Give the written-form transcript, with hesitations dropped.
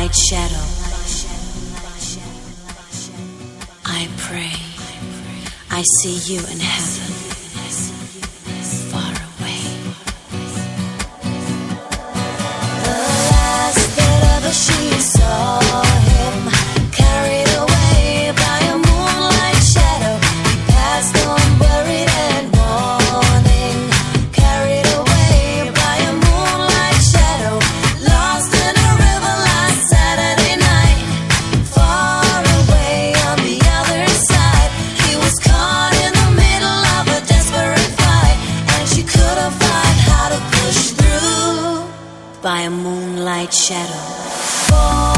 moonlight shadow, I pray I see you in heaven, far away. The last that ever she saw him, carried away by a moonlight shadow. He passed on buried and mourning, carried away by a moonlight shadow. Lost in a river last Saturday night, far away on the other side. He was caught in the middle of a desperate fight, and she couldn't find how to push through by a moonlight shadow.